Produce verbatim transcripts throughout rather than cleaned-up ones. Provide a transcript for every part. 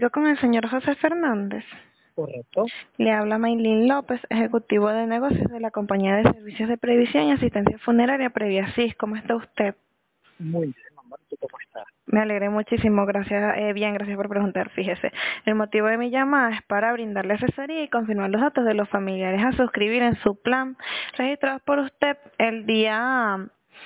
Yo con el señor José Fernández. Correcto. Le habla Maylin López, ejecutivo de negocios de la compañía de servicios de previsión y asistencia funeraria Previasis. ¿Cómo está usted? Muy bien, amor. ¿Tú cómo estás? Me alegré muchísimo, gracias, eh, bien, gracias por preguntar. Fíjese, el motivo de mi llamada es para brindarle asesoría y confirmar los datos de los familiares a suscribir en su plan registrados por usted el día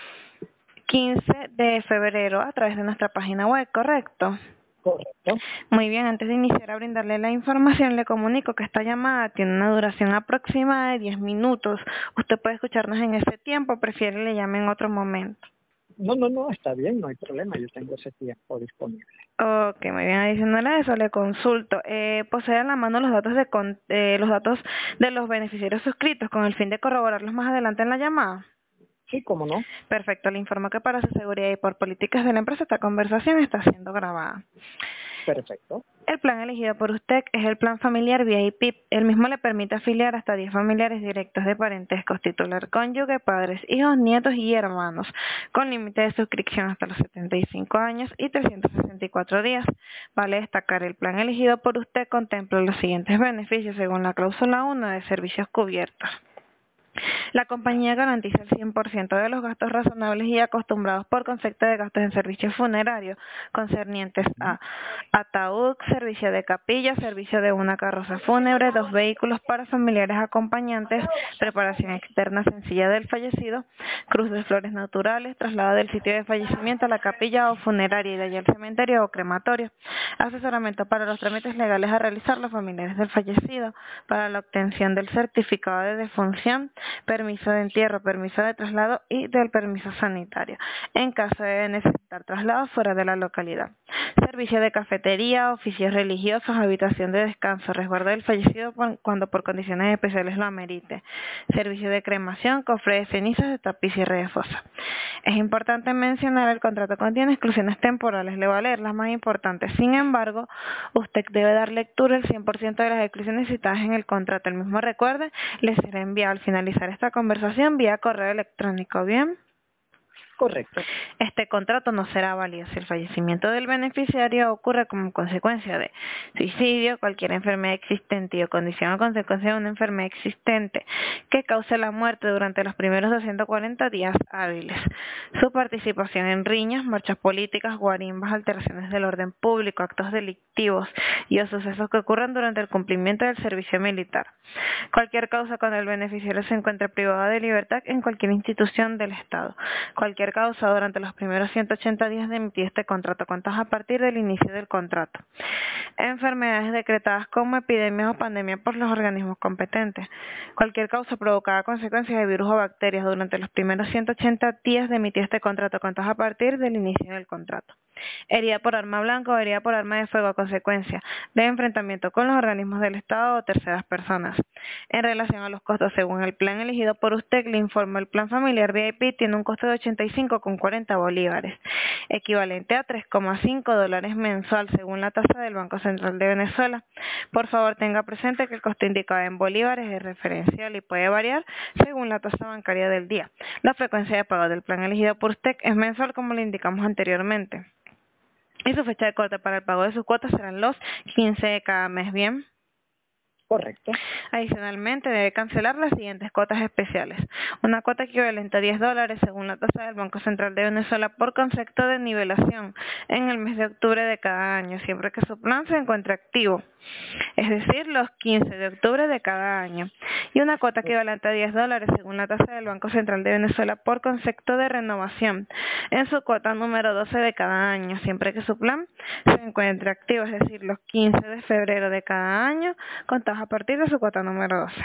quince de febrero a través de nuestra página web, ¿correcto? Correcto. Muy bien, antes de iniciar a brindarle la información, le comunico que esta llamada tiene una duración aproximada de diez minutos. Usted puede escucharnos en ese tiempo, prefiere le llame en otro momento. No, no, no, está bien, no hay problema. Yo tengo ese tiempo disponible. Ok, muy bien. Adicional a eso, le consulto. Eh, ¿Posee a la mano los datos de con- eh, los datos de los beneficiarios suscritos con el fin de corroborarlos más adelante en la llamada? Sí, cómo no. Perfecto, le informo que para su seguridad y por políticas de la empresa esta conversación está siendo grabada. Perfecto. El plan elegido por usted es el plan familiar V I P. El mismo le permite afiliar hasta diez familiares directos de parentescos, titular cónyuge, padres, hijos, nietos y hermanos, con límite de suscripción hasta los setenta y cinco años y trescientos sesenta y cuatro días. Vale destacar, el plan elegido por usted contempla los siguientes beneficios según la cláusula uno de servicios cubiertos. La compañía garantiza el cien por ciento de los gastos razonables y acostumbrados por concepto de gastos en servicios funerarios concernientes a ataúd, servicio de capilla, servicio de una carroza fúnebre, dos vehículos para familiares acompañantes, preparación externa sencilla del fallecido, cruz de flores naturales, traslado del sitio de fallecimiento a la capilla o funeraria y de allí al cementerio o crematorio, asesoramiento para los trámites legales a realizar los familiares del fallecido, para la obtención del certificado de defunción, permiso de entierro, permiso de traslado y del permiso sanitario, en caso de necesitar traslado fuera de la localidad. Servicio de cafetería, oficios religiosos, habitación de descanso, resguardo del fallecido cuando por condiciones especiales lo amerite. Servicio de cremación, cofre de cenizas, de tapiz y cierre de fosa. Es importante mencionar, el contrato contiene exclusiones temporales, le voy a leer las más importantes. Sin embargo, usted debe dar lectura al cien por ciento de las exclusiones citadas en el contrato. El mismo, recuerde, le será enviado al finalizar esta conversación vía correo electrónico. ¿Bien? Correcto. Este contrato no será válido si el fallecimiento del beneficiario ocurre como consecuencia de suicidio, cualquier enfermedad existente o condición o consecuencia de una enfermedad existente que cause la muerte durante los primeros doscientos cuarenta días hábiles. Su participación en riñas, marchas políticas, guarimbas, alteraciones del orden público, actos delictivos y o sucesos que ocurran durante el cumplimiento del servicio militar. Cualquier causa cuando el beneficiario se encuentre privado de libertad en cualquier institución del Estado. Cualquier causa durante los primeros ciento ochenta días de emitir este contrato, contados a partir del inicio del contrato. Enfermedades decretadas como epidemias o pandemias por los organismos competentes. Cualquier causa provocada a consecuencia de virus o bacterias durante los primeros ciento ochenta días de emitir este contrato, contados a partir del inicio del contrato. Herida por arma blanca o herida por arma de fuego a consecuencia de enfrentamiento con los organismos del Estado o terceras personas. En relación a los costos, según el plan elegido por usted, le informo, el plan familiar V I P tiene un costo de ochenta y cinco con cuarenta bolívares, equivalente a tres coma cinco dólares mensual según la tasa del Banco Central de Venezuela. Por favor, tenga presente que el costo indicado en bolívares es referencial y puede variar según la tasa bancaria del día. La frecuencia de pago del plan elegido por usted es mensual, como le indicamos anteriormente. Y su fecha de corte para el pago de sus cuotas serán los quince de cada mes. ¿Bien? Correcto. Adicionalmente, debe cancelar las siguientes cuotas especiales. Una cuota equivalente a diez dólares según la tasa del Banco Central de Venezuela por concepto de nivelación en el mes de octubre de cada año, siempre que su plan se encuentre activo, es decir, los quince de octubre de cada año. Y una cuota equivalente a diez dólares según la tasa del Banco Central de Venezuela por concepto de renovación en su cuota número doce de cada año, siempre que su plan se encuentre activo, es decir, los quince de febrero de cada año, contados a partir de su cuota número doce.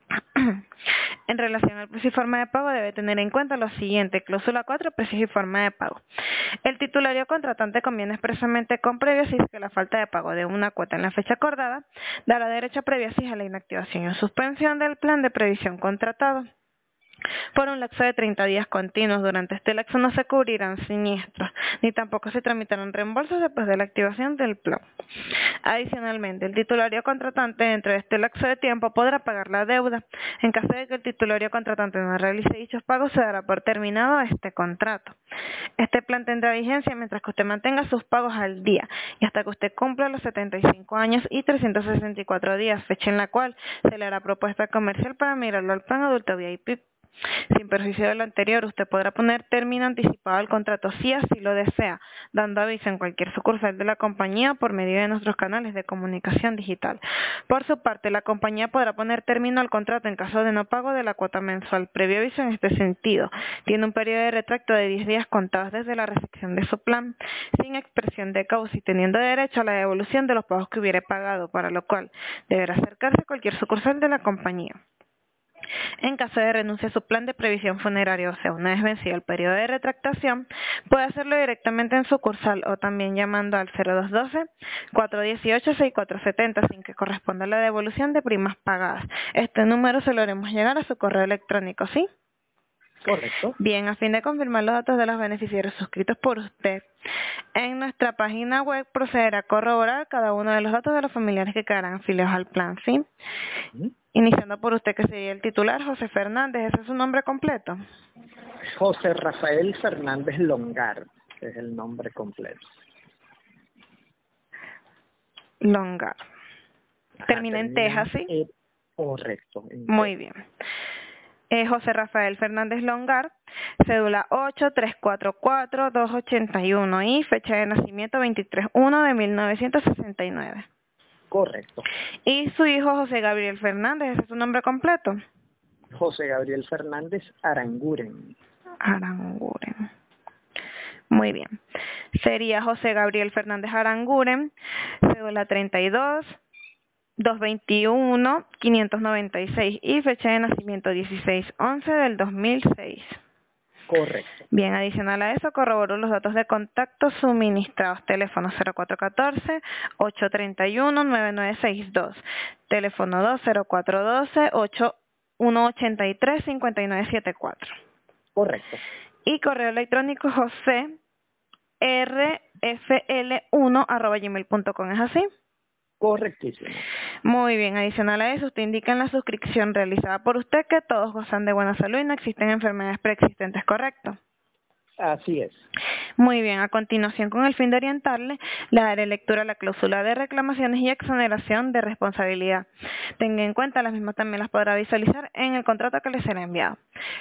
En relación al precio y forma de pago, debe tener en cuenta lo siguiente. Cláusula cuatro, precios y forma de pago. El titulario contratante conviene expresamente con Previasis que la falta de pago de una cuota en la fecha acordada dará derecho a Previasis a la inactivación y suspensión del plan de previsión contratado. por un lapso de treinta días continuos. Durante este lapso no se cubrirán siniestros, ni tampoco se tramitarán reembolsos después de la activación del plan. Adicionalmente, el titulario contratante dentro de este lapso de tiempo podrá pagar la deuda. En caso de que el titulario contratante no realice dichos pagos, se dará por terminado este contrato. Este plan tendrá vigencia mientras que usted mantenga sus pagos al día y hasta que usted cumpla los setenta y cinco años y trescientos sesenta y cuatro días, fecha en la cual se le hará propuesta comercial para migrarlo al plan adulto V I P. Sin perjuicio de lo anterior, usted podrá poner término anticipado al contrato si así lo desea, dando aviso en cualquier sucursal de la compañía por medio de nuestros canales de comunicación digital. Por su parte, la compañía podrá poner término al contrato en caso de no pago de la cuota mensual. Previo aviso en este sentido, tiene un periodo de retracto de diez días contados desde la recepción de su plan, sin expresión de causa y teniendo derecho a la devolución de los pagos que hubiere pagado, para lo cual deberá acercarse a cualquier sucursal de la compañía. En caso de renuncia a su plan de previsión funeraria, o sea, una vez vencido el periodo de retractación, puede hacerlo directamente en sucursal o también llamando al cero dos uno dos, cuatro uno ocho, seis cuatro siete cero sin que corresponda la devolución de primas pagadas. Este número se lo haremos llegar a su correo electrónico, ¿sí? Correcto. Bien, a fin de confirmar los datos de los beneficiarios suscritos por usted, en nuestra página web procederá a corroborar cada uno de los datos de los familiares que quedarán afiliados al plan, ¿sí? ¿Mm? Iniciando por usted, que sería el titular, José Fernández. ¿Ese es su nombre completo? José Rafael Fernández Longar, es el nombre completo. Longar. Ajá, Termina en Texas, ¿sí? E. Correcto. Muy bien. Eh, José Rafael Fernández Longar, cédula ocho tres cuatro cuatro dos ocho uno y fecha de nacimiento veintitrés uno de mil novecientos sesenta y nueve. Correcto. ¿Y su hijo José Gabriel Fernández? ¿Ese es su nombre completo? José Gabriel Fernández Aranguren. Aranguren. Muy bien. Sería José Gabriel Fernández Aranguren, cédula treinta y dos, doscientos veintiuno, quinientos noventa y seis y fecha de nacimiento dieciséis once del dos mil seis. Correcto. Bien, adicional a eso, corroboró los datos de contacto suministrados. Teléfono cero cuatro uno cuatro, ocho tres uno, nueve nueve seis dos. Teléfono dos cero cuatro uno dos, ocho uno ocho tres, cinco nueve siete cuatro. Correcto. Y correo electrónico josé r f l uno arroba gmail punto com. ¿Es así? Correctísimo. Muy bien, adicional a eso, usted indica en la suscripción realizada por usted que todos gozan de buena salud y no existen enfermedades preexistentes, ¿correcto? Así es. Muy bien, a continuación, con el fin de orientarle, le daré lectura a la cláusula de reclamaciones y exoneración de responsabilidad. Tenga en cuenta, las mismas también las podrá visualizar en el contrato que le será enviado.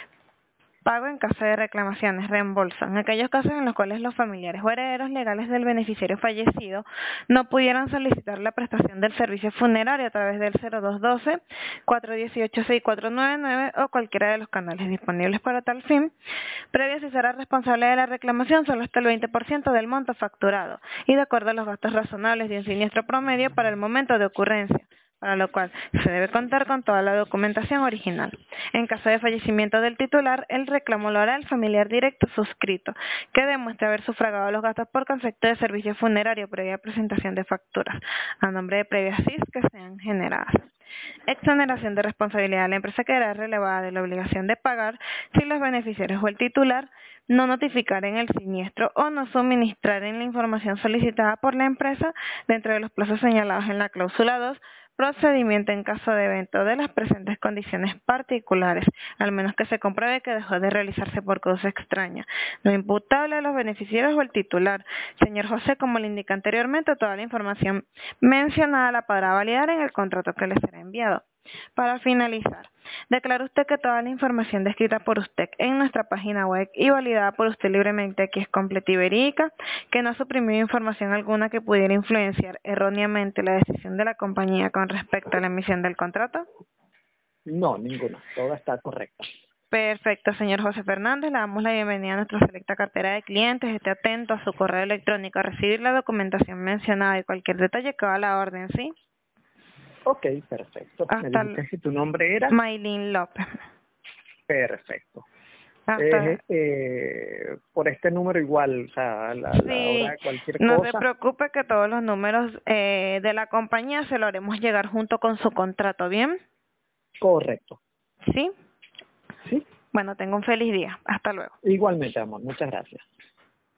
Pago en caso de reclamaciones, reembolso. En aquellos casos en los cuales los familiares o herederos legales del beneficiario fallecido no pudieran solicitar la prestación del servicio funerario a través del cero dos uno dos, cuatro uno ocho, seis cuatro nueve nueve o cualquiera de los canales disponibles para tal fin, previo si será responsable de la reclamación solo hasta el veinte por ciento del monto facturado y de acuerdo a los gastos razonables de un siniestro promedio para el momento de ocurrencia, para lo cual se debe contar con toda la documentación original. En caso de fallecimiento del titular, el reclamo lo hará el familiar directo suscrito, que demuestre haber sufragado los gastos por concepto de servicio funerario previa presentación de facturas, a nombre de previas C I S que sean generadas. Exoneración de responsabilidad. La empresa quedará relevada de la obligación de pagar si los beneficiarios o el titular no notificaren el siniestro o no suministraren la información solicitada por la empresa dentro de los plazos señalados en la cláusula dos, procedimiento en caso de evento de las presentes condiciones particulares, al menos que se compruebe que dejó de realizarse por causa extraña, no imputable a los beneficiarios o el titular. Señor José, como le indica anteriormente, toda la información mencionada la podrá validar en el contrato que le será enviado. Para finalizar, declara usted que toda la información descrita por usted en nuestra página web y validada por usted libremente aquí es completa y verídica, que no ha suprimido información alguna que pudiera influenciar erróneamente la decisión de la compañía con respecto a la emisión del contrato. No, ninguna. Toda está correcta. Perfecto, señor José Fernández. Le damos la bienvenida a nuestra selecta cartera de clientes. Esté atento a su correo electrónico a recibir la documentación mencionada y cualquier detalle que va a la orden, ¿sí? Ok, perfecto. Hasta ¿Me dijiste si tu nombre era? Maylin López. Perfecto. Hasta... Eh, eh, por este número igual, o sea, a la, sí, la hora de cualquier no cosa. se preocupe que todos los números eh, de la compañía se lo haremos llegar junto con su contrato, ¿bien? Correcto. ¿Sí? Sí. Bueno, tengo un feliz día. Hasta luego. Igualmente, amor. Muchas gracias.